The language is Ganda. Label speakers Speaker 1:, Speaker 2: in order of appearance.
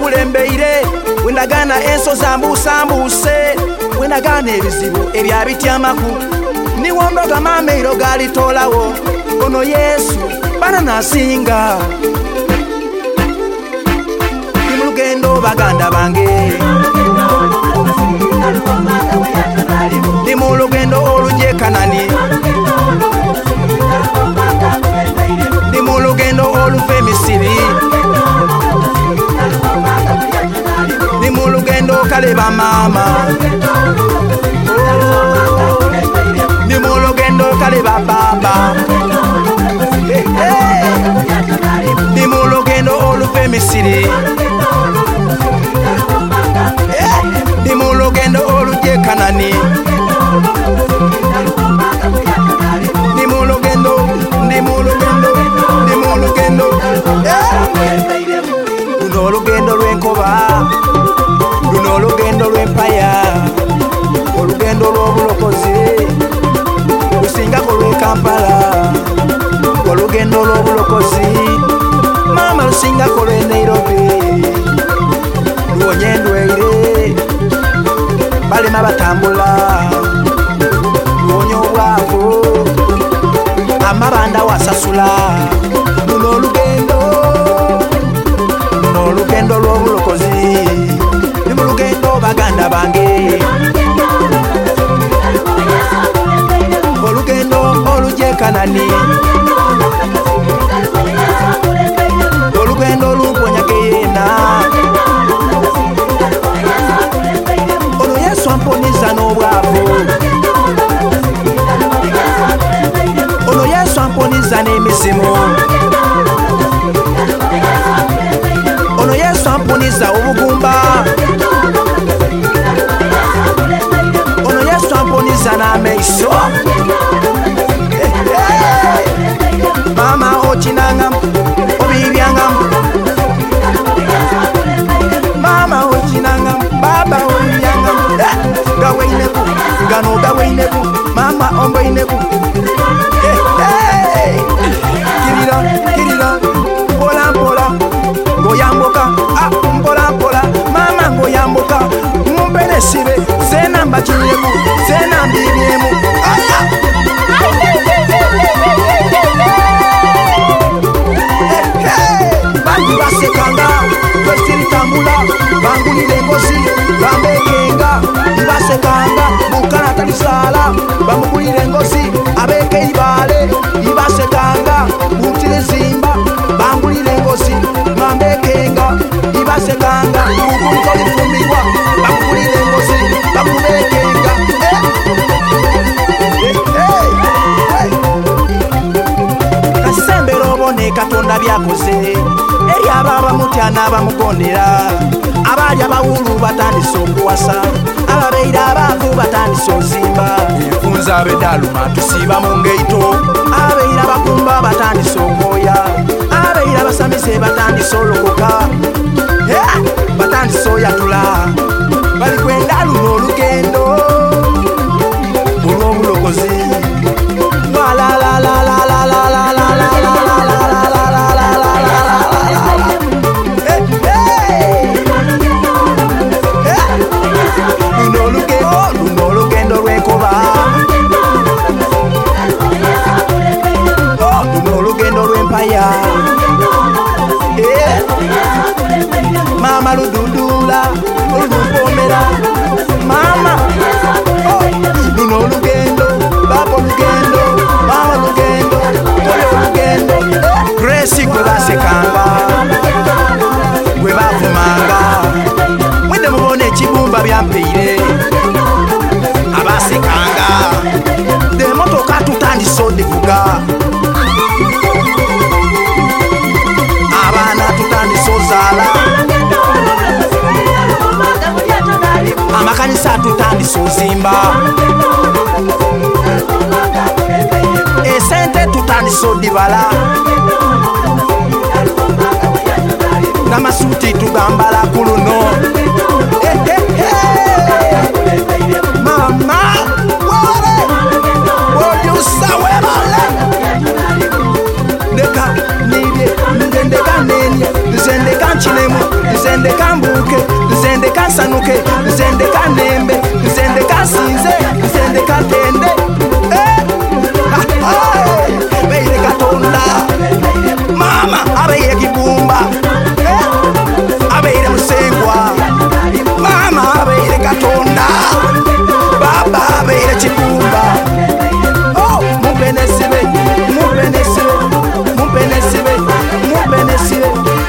Speaker 1: nkulembeire wendagana ensozi ambusambuse wendagana ebizibu ebyabityamaku niwondoga mameiro galitolawo ono Yesu bana nasinga ni mulugendo baganda bange ni mulugendo oluje Kanani ni mulugendo oluve Misiri ni mulugendo kaleba mama ni mulugendo kaleba baba ni mulugendo oluve Misiri ni mulugendo oluje Kanani ni mulugendo luno olugendo lwenkoba luno olugendo lwempaya olugendo lw'obulokozi lusingako lwe Kampala olugendo lw'obulokozi mama lusingako lwe Nairobi luwonye ndweire balema batambula luwonye obwavu amabanda wasasula luno olugendo lw'obulokozi ni mulugendo baganda bange olugendo oluje Kanani olugendo lumponyage yena ono Yesu amponiza n'obwavu ono Yesu amponiza n'emizimu ono Yesu amponiza obugumba ono Yesu amponiza n'amaiso mama okinanga obibyanga mama okinanga baba obibyanga gaweineku gano gaweineku mama omboineku kirira mpola mpola ngoyamboka mpola mpola mama ngoyamboka mumpenesibe zena mbakinyeku zena mbibyemu bantu basekanga twesiritambula bangulire engozi bambekenga ibasekanga mukana talisala bamugulire engozi abeke ibale ibasekanga mutire zimba bangulire engozi mambekenga ibasekanga mukuliko lifumbirwa bamugulire engozi bamubekenga kasembera obone Katonda byakoze eri ababa mutya n'abamugondera abali abawulu batandise okuwasa ababeire abaavu batandise ozimba enfunza abedaluma tusiiba mu ngaito ababeire abakumba batandise okwoya ababeire abasamize batandise olokoka batandise oyatula bali kwenda luno olugendo olw'obulokozi luno olugendo lwenkoba luno olugendo lwempaya mama lududula olumpomera mama luno olugendo baba olugendo mama olugendo oyo olugendo Grace gwe basekanga gwe bavumanga mwende mubona ekibumba byampeire abasekanga emotoka tutandise odivuga abaana tutandise ozaala amakanisa tutandise ozimba esente tutandise odibala n'amasuuti tugambala ku luno mama wale olyusa webale ndeka nibye ndendeka nenye nzendeka nkinemu nzendeka kasanuke nzende kanembe nzende kasinze nzende katende beire katonda mama abeire kibumba abeire musengwa mama abeire katonda baba abeire kibumba mubenesibe mubenesibe mubenesibe mubenesibe